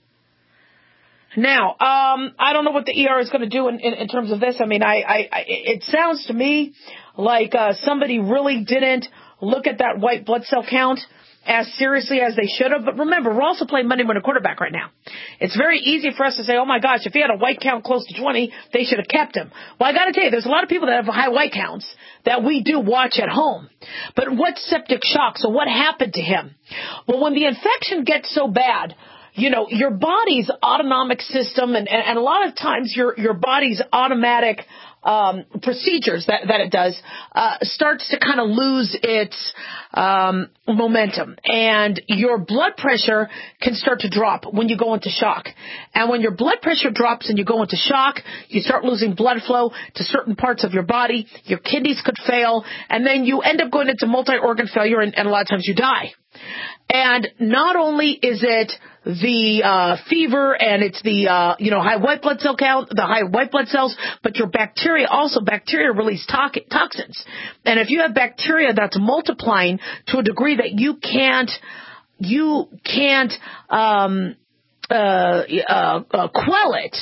Now, I don't know what the ER is going to do in terms of this. I mean, it sounds to me like somebody really didn't look at that white blood cell count as seriously as they should have. But remember, we're also playing Monday Morning Quarterback right now. It's very easy for us to say, oh, my gosh, if he had a white count close to 20, they should have kept him. Well, I got to tell you, there's a lot of people that have high white counts that we do watch at home. But what's septic shock? So what happened to him? Well, when the infection gets so bad, you know, your body's autonomic system and a lot of times your body's automatic procedures that it does starts to kind of lose its momentum, and your blood pressure can start to drop when you go into shock. And when your blood pressure drops and you go into shock, you start losing blood flow to certain parts of your body. Your kidneys could fail, and then you end up going into multi-organ failure, and a lot of times you die. And not only is it the fever and it's the high white blood cell count, the high white blood cells, but your bacteria release toxins. And if you have bacteria that's multiplying to a degree that you can't quell it,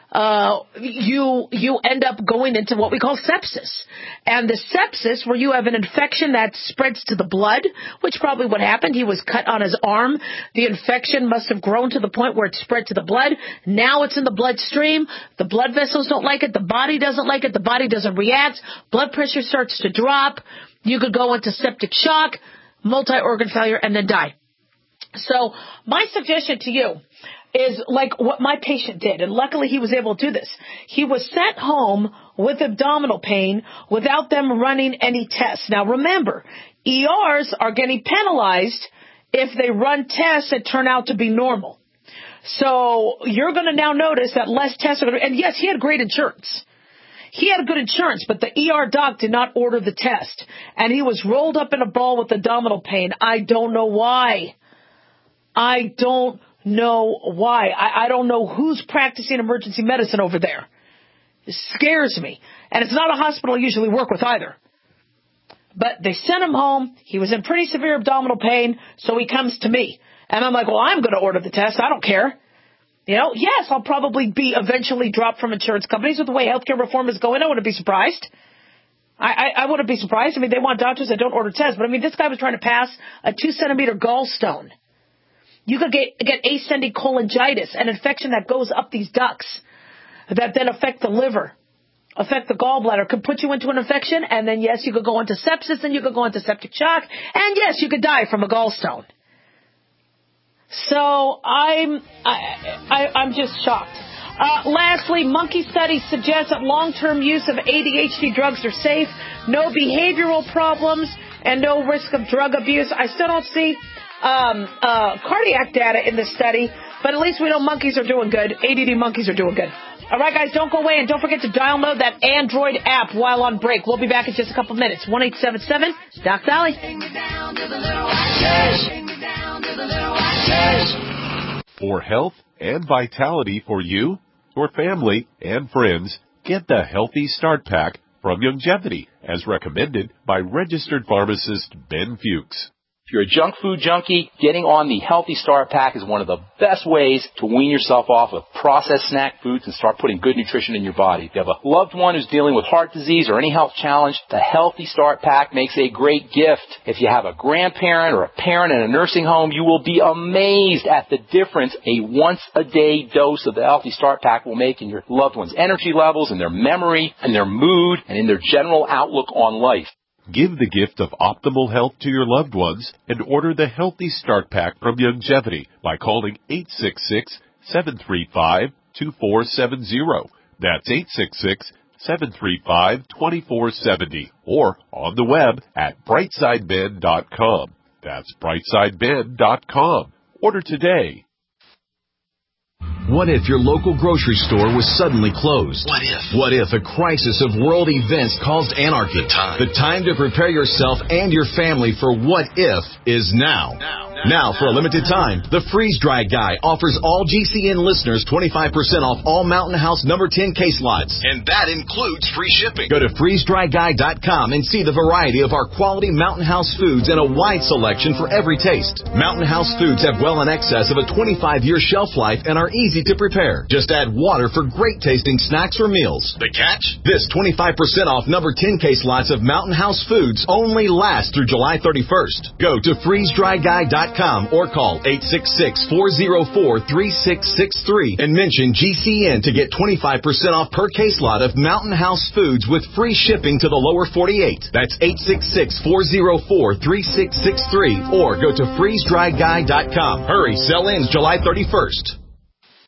you end up going into what we call sepsis. And the sepsis, where you have an infection that spreads to the blood, which probably what happened, he was cut on his arm. The infection must have grown to the point where it spread to the blood. Now it's in the bloodstream. The blood vessels don't like it. The body doesn't like it. The body doesn't react. Blood pressure starts to drop. You could go into septic shock, multi-organ failure, and then die. So my suggestion to you is like what my patient did, and luckily he was able to do this. He was sent home with abdominal pain without them running any tests. Now remember, ERs are getting penalized if they run tests that turn out to be normal. So you're going to now notice that less tests are going to, and yes, he had great insurance. He had good insurance, but the ER doc did not order the test. And he was rolled up in a ball with abdominal pain. I don't know why. I don't know who's practicing emergency medicine over there. It scares me. And it's not a hospital I usually work with either. But they sent him home. He was in pretty severe abdominal pain, so he comes to me. And I'm like, well, I'm going to order the test. I don't care. You know, yes, I'll probably be eventually dropped from insurance companies with the way healthcare reform is going. I wouldn't be surprised. I wouldn't be surprised. I mean, they want doctors that don't order tests. But, I mean, this guy was trying to pass a 2-centimeter gallstone. You could get ascending cholangitis, an infection that goes up these ducts that then affect the liver, affect the gallbladder, could put you into an infection, and then, yes, you could go into sepsis, and you could go into septic shock, and, yes, you could die from a gallstone. So I'm just shocked. Lastly, monkey studies suggest that long-term use of ADHD drugs are safe, no behavioral problems, and no risk of drug abuse. I still don't see cardiac data in this study, but at least we know monkeys are doing good. ADD monkeys are doing good. All right, guys, don't go away, and don't forget to download that Android app while on break. We'll be back in just a couple minutes. 1-877-Doc Dolly. For health and vitality for you, your family, and friends, get the Healthy Start Pack from Youngevity, as recommended by registered pharmacist Ben Fuchs. If you're a junk food junkie, getting on the Healthy Start Pack is one of the best ways to wean yourself off of processed snack foods and start putting good nutrition in your body. If you have a loved one who's dealing with heart disease or any health challenge, the Healthy Start Pack makes a great gift. If you have a grandparent or a parent in a nursing home, you will be amazed at the difference a once-a-day dose of the Healthy Start Pack will make in your loved one's energy levels, in their memory, in their mood, and in their general outlook on life. Give the gift of optimal health to your loved ones and order the Healthy Start Pack from Youngevity by calling 866-735-2470. That's 866-735-2470. Or on the web at brightsideben.com. That's brightsideben.com. Order today. What if your local grocery store was suddenly closed? What if a crisis of world events caused anarchy? The time to prepare yourself and your family for what if is now. Now, for a limited time, the Freeze Dry Guy offers all GCN listeners 25% off all Mountain House number 10 case lots. And that includes free shipping. Go to freezedryguy.com and see the variety of our quality Mountain House foods and a wide selection for every taste. Mountain House foods have well in excess of a 25-year shelf life and are easy to prepare. Just add water for great tasting snacks or meals. The catch? This 25% off number 10 case lots of Mountain House foods only lasts through July 31st. Go to freezedryguy.com or call 866-404-3663 and mention GCN to get 25% off per case lot of Mountain House foods with free shipping to the lower 48. That's 866-404-3663 or go to freezedryguy.com. Hurry, sell ends July 31st.